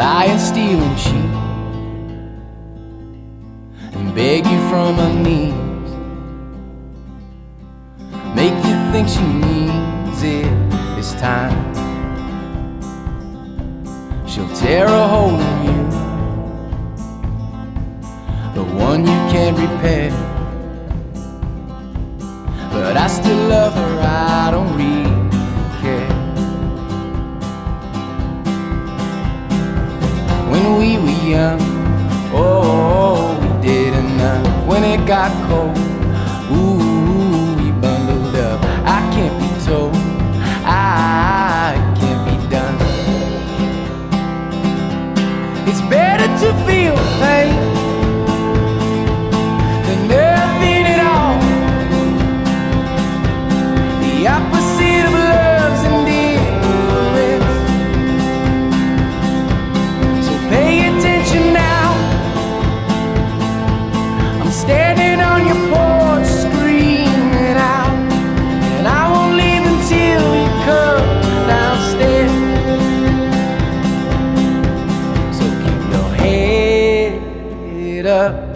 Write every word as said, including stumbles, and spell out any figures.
lie and steal and cheat and beg you from her knees, make you think she needs it this time. She'll tear a hole in you, the one you can't repair. But I still love her, I don't really care. When we were young, oh, we did enough. When it got cold, ooh, we bundled up. I can't be told, I can't be done. It's better to feel pain than nothing at all. The opposite of love's indifference. So pay attention now. I'm standing on your porch screaming out, and I won't leave until you come downstairs. So keep your head up.